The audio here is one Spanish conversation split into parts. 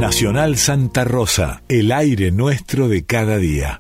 Nacional Santa Rosa, el aire nuestro de cada día.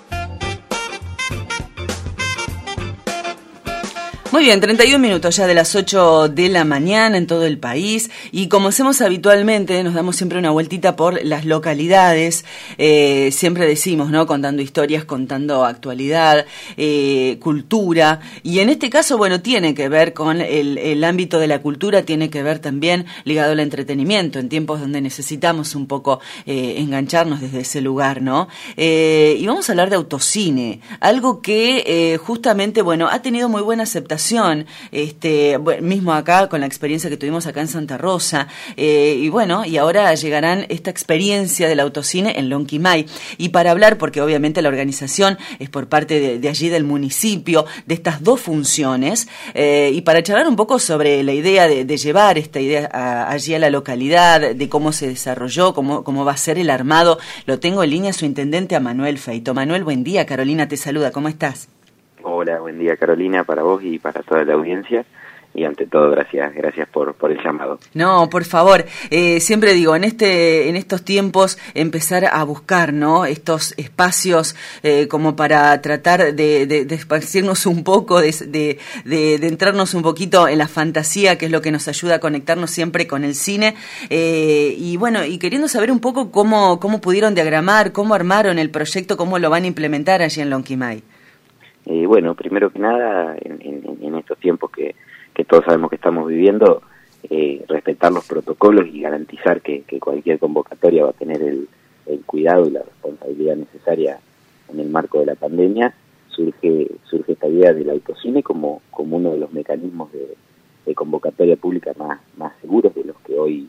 Muy bien, 31 minutos ya de las 8 de la mañana en todo el país, y como hacemos habitualmente, nos damos siempre una vueltita por las localidades. Siempre decimos, ¿no? Contando historias, contando actualidad, cultura, y en este caso, bueno, tiene que ver con el ámbito de la cultura, tiene que ver también ligado al entretenimiento, en tiempos donde necesitamos un poco engancharnos desde ese lugar, ¿no? Y vamos a hablar de autocine, algo que justamente, bueno, ha tenido muy buena aceptación, mismo acá con la experiencia que tuvimos acá en Santa Rosa, y bueno, y ahora llegarán esta experiencia del autocine en Lonquimay. Y para hablar, porque obviamente la organización es por parte de allí del municipio, de estas dos funciones, y para charlar un poco sobre la idea de llevar esta idea allí a la localidad, de cómo se desarrolló, cómo va a ser el armado, lo tengo en línea su intendente, a Manuel Feito. Manuel, buen día, Carolina te saluda, ¿cómo estás? Hola, buen día Carolina, para vos y para toda la audiencia, y ante todo gracias por el llamado. No, por favor, siempre digo, en estos tiempos empezar a buscar, ¿no? Estos espacios como para tratar de esparcirnos un poco, de entrarnos un poquito en la fantasía, que es lo que nos ayuda a conectarnos siempre con el cine, y bueno, y queriendo saber un poco cómo pudieron diagramar, cómo armaron el proyecto, cómo lo van a implementar allí en Lonquimay. Bueno, primero que nada, en estos tiempos que todos sabemos que estamos viviendo, respetar los protocolos y garantizar que cualquier convocatoria va a tener el cuidado y la responsabilidad necesaria en el marco de la pandemia, surge esta idea del autocine como uno de los mecanismos de convocatoria pública más seguros de los que hoy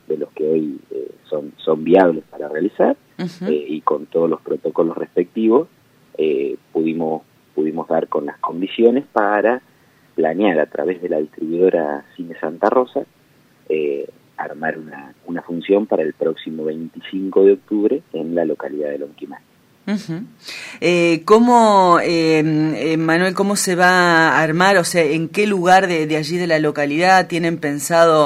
son viables para realizar. Uh-huh. Y con todos los protocolos respectivos pudimos dar con las condiciones para planear a través de la distribuidora Cine Santa Rosa, armar una función para el próximo 25 de octubre en la localidad de Lonquimay. Uh-huh. Manuel, ¿cómo se va a armar? O sea, ¿en qué lugar de allí de la localidad tienen pensado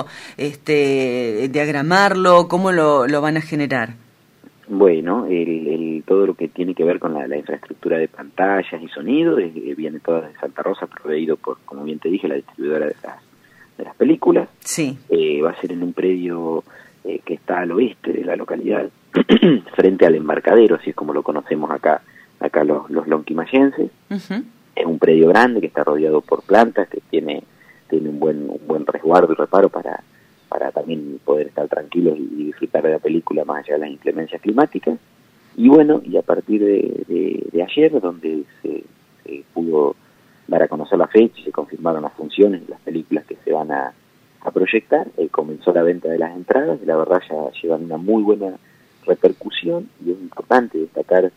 diagramarlo? ¿Cómo lo van a generar? Bueno, todo lo que tiene que ver con la infraestructura de pantallas y sonido viene toda de Santa Rosa, proveído por, como bien te dije, la distribuidora de las películas. Sí. Va a ser en un predio que está al oeste de la localidad, frente al embarcadero, así es como lo conocemos acá los lonquimayenses. Uh-huh. Es un predio grande que está rodeado por plantas, que tiene un buen resguardo y reparo para también poder estar tranquilos y disfrutar de la película más allá de las inclemencias climáticas. Y bueno, y a partir de ayer, donde se pudo dar a conocer la fecha y se confirmaron las funciones de las películas que se van a proyectar, comenzó la venta de las entradas, y la verdad ya llevan una muy buena repercusión, y es importante destacar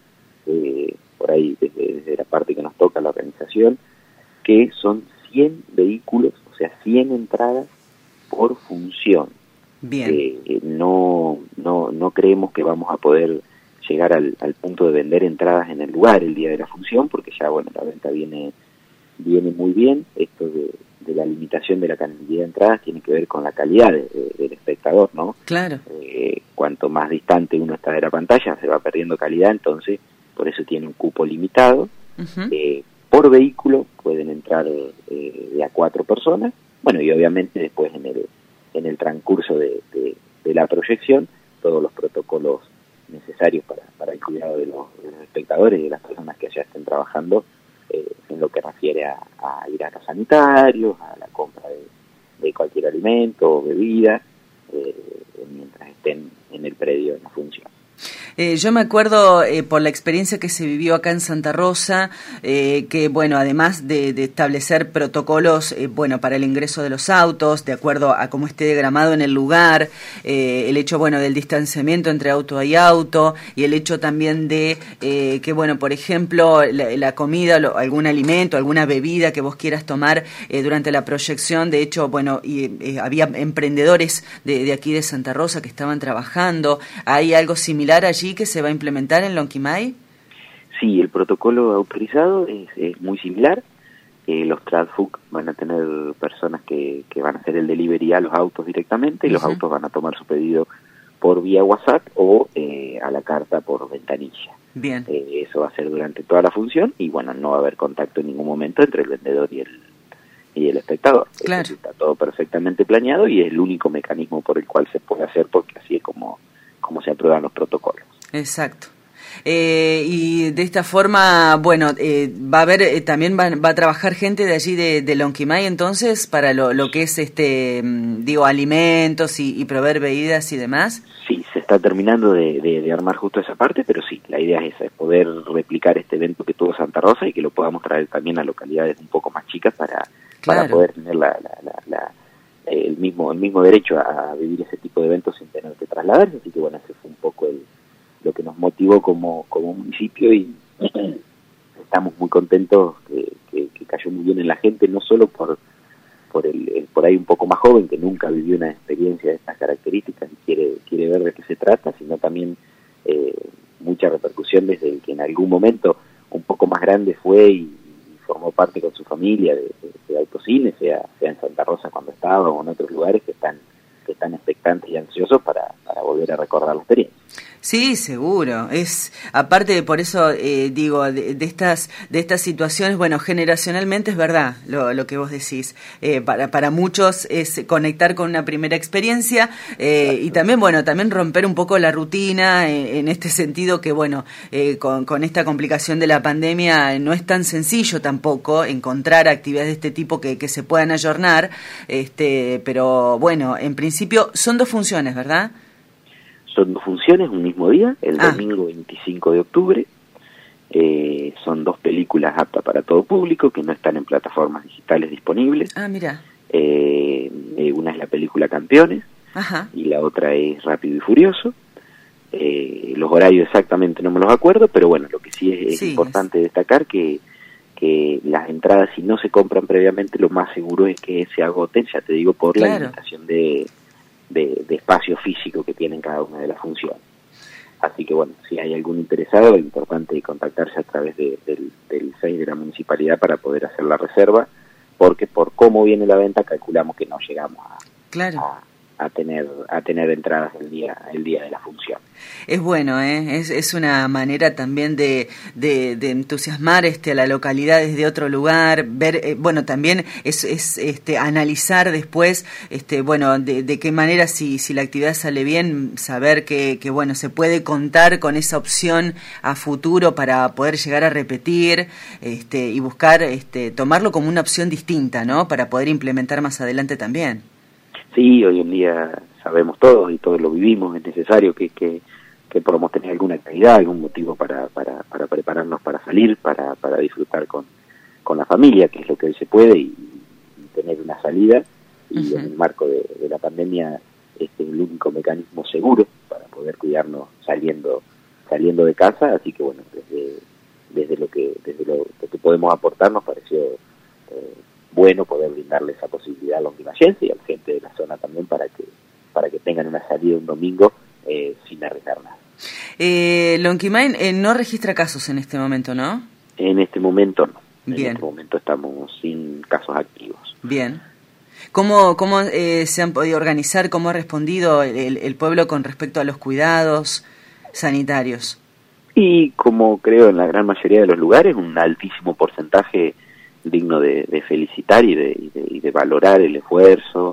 por ahí desde la parte que nos toca la organización, que son 100 vehículos, o sea 100 entradas por función. Bien. No creemos que vamos a poder llegar al punto de vender entradas en el lugar el día de la función, porque ya, bueno, la venta viene muy bien. Esto de la limitación de la cantidad de entradas tiene que ver con la calidad del espectador, ¿no? Claro. Cuanto más distante uno está de la pantalla, se va perdiendo calidad, entonces por eso tiene un cupo limitado. Uh-huh. Por vehículo pueden entrar de a 4 personas. Bueno, y obviamente después en el transcurso de la proyección, todos los protocolos necesarios para el cuidado de los espectadores y de las personas que allá estén trabajando, en lo que refiere a ir a los sanitarios, a la compra de cualquier alimento o bebida, mientras estén en el predio en la función. Yo me acuerdo por la experiencia que se vivió acá en Santa Rosa, que bueno, además de establecer protocolos para el ingreso de los autos, de acuerdo a cómo esté diagramado en el lugar, el hecho del distanciamiento entre auto y auto, y el hecho también de que por ejemplo la comida, algún alimento, alguna bebida que vos quieras tomar durante la proyección, de hecho había emprendedores de aquí de Santa Rosa que estaban trabajando. ¿Hay algo similar allí que se va a implementar en Lonquimay? Sí, el protocolo autorizado es muy similar. Los Tradfood van a tener personas que van a hacer el delivery a los autos directamente, y los autos van a tomar su pedido por vía WhatsApp o a la carta por ventanilla. Bien. Eso va a ser durante toda la función y bueno, no va a haber contacto en ningún momento entre el vendedor y el espectador. Claro. Está todo perfectamente planeado y es el único mecanismo por el cual se puede hacer, porque así es como se aprueban los protocolos. Exacto. Y de esta forma, bueno, va a haber, también va a trabajar gente de allí de Lonquimay, entonces, para lo que es, alimentos y proveer bebidas y demás. Sí, se está terminando de armar justo esa parte, pero sí, la idea es esa, es poder replicar este evento que tuvo Santa Rosa y que lo podamos traer también a localidades un poco más chicas para poder tener el mismo derecho a vivir ese tipo de eventos sin tener que trasladarse. Así que bueno, ese fue un poco lo que nos motivó como municipio y estamos muy contentos que cayó muy bien en la gente, no solo por ahí un poco más joven que nunca vivió una experiencia de estas características y quiere ver de qué se trata, sino también mucha repercusión desde el que en algún momento un poco más grande fue y formó parte con su familia de autocine, sea en Santa Rosa cuando estaba o en otros lugares que están expectantes y ansiosos para volver a recordar la experiencia. Sí, seguro. Es aparte, por eso digo, de estas situaciones, bueno, generacionalmente es verdad lo que vos decís. Para muchos es conectar con una primera experiencia y también, bueno, también romper un poco la rutina en este sentido que, bueno, con esta complicación de la pandemia no es tan sencillo tampoco encontrar actividades de este tipo que se puedan ayornar, pero bueno, en principio son 2 funciones, ¿verdad? Son 2 funciones, un mismo día, el domingo 25 de octubre. Son 2 películas aptas para todo público, que no están en plataformas digitales disponibles. Mira. Una es la película Campeones. Ajá. Y la otra es Rápido y Furioso. Los horarios exactamente no me los acuerdo, pero bueno, lo que sí es importante destacar que las entradas, si no se compran previamente, lo más seguro es que se agoten, ya te digo, por la limitación de espacio físico que tienen cada una de las funciones. Así que bueno, si hay algún interesado, es importante contactarse a través del Face de la municipalidad para poder hacer la reserva, porque por cómo viene la venta calculamos que no llegamos a tener entradas el día de la función. Es bueno, es una manera también de entusiasmar a la localidad desde otro lugar, ver, bueno, también es analizar después, bueno, de qué manera si la actividad sale bien, saber que bueno, se puede contar con esa opción a futuro para poder llegar a repetir, y buscar, tomarlo como una opción distinta, ¿no? Para poder implementar más adelante también. Sí, hoy en día sabemos todos y todos lo vivimos, es necesario que podamos tener alguna actividad, algún motivo para prepararnos para salir, para disfrutar con la familia, que es lo que hoy se puede, y tener una salida, y en el marco de la pandemia este es el único mecanismo seguro para poder cuidarnos saliendo de casa, así que bueno, desde lo que podemos aportar nos pareció bueno poder brindarle esa posibilidad a los lonquimayenses y a la gente de la zona también para que tengan una salida un domingo sin arriesgar nada. Lonquimay no registra casos en este momento, ¿no? En este momento no. Bien. En este momento estamos sin casos activos. Bien. ¿Cómo se han podido organizar? ¿Cómo ha respondido el pueblo con respecto a los cuidados sanitarios? Y como creo en la gran mayoría de los lugares, un altísimo porcentaje digno de felicitar y de valorar el esfuerzo,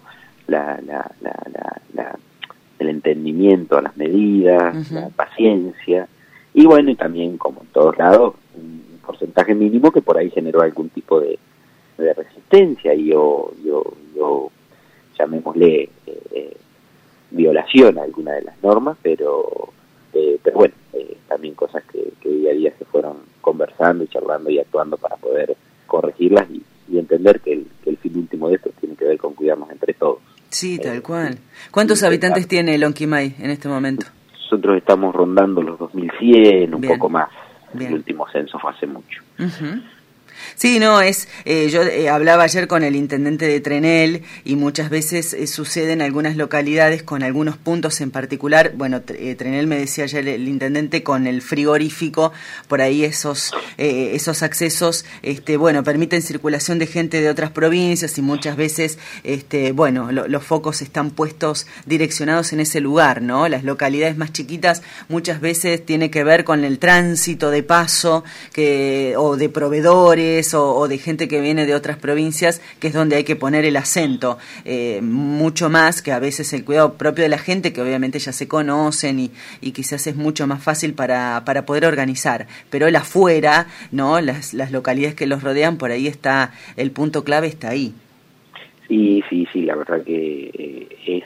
el entendimiento a las medidas, la paciencia, y bueno, y también, como en todos lados, un porcentaje mínimo que por ahí generó algún tipo de resistencia y yo llamémosle violación a alguna de las normas, pero bueno, también cosas que día a día se fueron conversando y charlando y actuando para poder corregirlas y entender que el fin último de esto tiene que ver con cuidarnos entre todos. Sí, tal cual. ¿Cuántos habitantes tiene Lonquimay en este momento? Nosotros estamos rondando los 2.100, un Bien. poco más. Bien. El último censo fue hace mucho. Sí, no, yo hablaba ayer con el intendente de Trenel y muchas veces sucede en algunas localidades con algunos puntos en particular. Bueno, Trenel me decía ayer el intendente con el frigorífico, por ahí esos accesos, permiten circulación de gente de otras provincias y muchas veces, los focos están puestos, direccionados en ese lugar, ¿no? Las localidades más chiquitas muchas veces tiene que ver con el tránsito de paso o de proveedores o de gente que viene de otras provincias, que es donde hay que poner el acento, mucho más que a veces el cuidado propio de la gente, que obviamente ya se conocen y quizás es mucho más fácil para poder organizar, pero el afuera, ¿no? Las localidades que los rodean, por ahí está el punto clave, está ahí. Sí, la verdad que es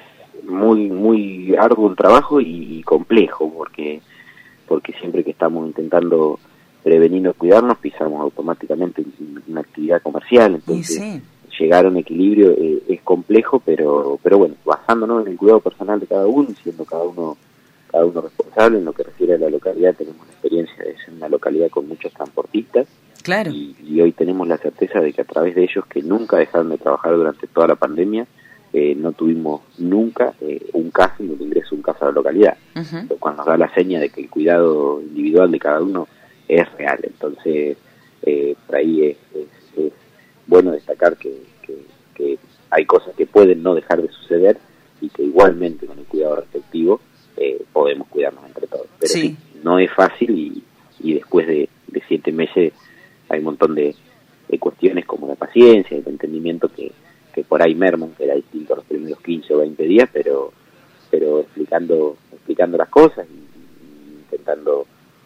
muy arduo el trabajo y complejo, porque siempre que estamos intentando prevenir o cuidarnos, pisamos automáticamente una actividad comercial, entonces sí. Llegar a un equilibrio es complejo, pero bueno, basándonos en el cuidado personal de cada uno, siendo cada uno responsable. En lo que refiere a la localidad, tenemos la experiencia de ser una localidad con muchos transportistas, claro. y hoy tenemos la certeza de que a través de ellos, que nunca dejaron de trabajar durante toda la pandemia, no tuvimos nunca un caso ni el ingreso de un caso a la localidad, cuando nos da la seña de que el cuidado individual de cada uno es real. Entonces por ahí es bueno destacar que hay cosas que pueden no dejar de suceder y que igualmente con el cuidado respectivo podemos cuidarnos entre todos, pero sí, no es fácil y después de 7 meses hay un montón de cuestiones como la paciencia, el entendimiento que por ahí merman, que era distinto los primeros 15 o 20 días, pero explicando las cosas y intentando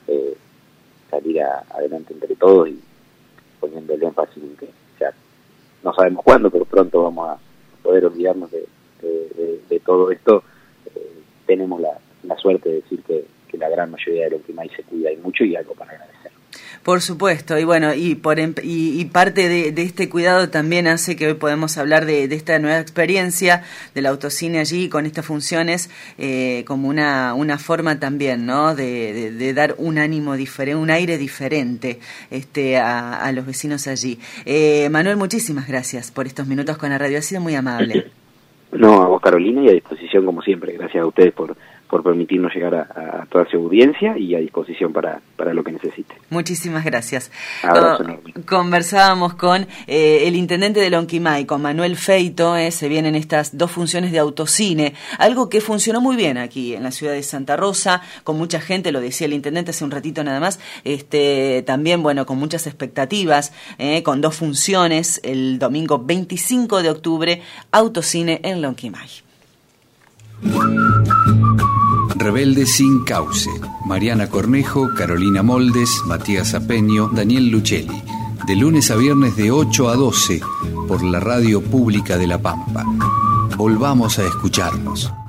salir adelante entre todos y poniendo el énfasis en que ya no sabemos cuándo, pero pronto vamos a poder olvidarnos de todo esto. Tenemos la suerte de decir que la gran mayoría de Lonquimay se cuida y mucho, y algo para agradecer. Por supuesto, y bueno, y parte de este cuidado también hace que hoy podemos hablar de esta nueva experiencia del autocine allí con estas funciones como una forma también, ¿no? De dar un ánimo diferente, un aire diferente a los vecinos allí. Manuel, muchísimas gracias por estos minutos con la radio, ha sido muy amable. No, a vos, Carolina, y a disposición como siempre. Gracias a ustedes por permitirnos llegar a toda su audiencia, y a disposición para lo que necesite. Muchísimas gracias. Abrazo enorme. Conversábamos con el intendente de Lonquimay, con Manuel Feito. Se vienen estas 2 funciones de autocine, algo que funcionó muy bien aquí en la ciudad de Santa Rosa, con mucha gente, lo decía el intendente hace un ratito nada más, también, bueno, con muchas expectativas, con 2 funciones, el domingo 25 de octubre, autocine en Lonquimay. Rebelde sin cauce. Mariana Cornejo, Carolina Moldes, Matías Apeño, Daniel Lucelli. De lunes a viernes de 8 a 12 por la Radio Pública de La Pampa. Volvamos a escucharnos.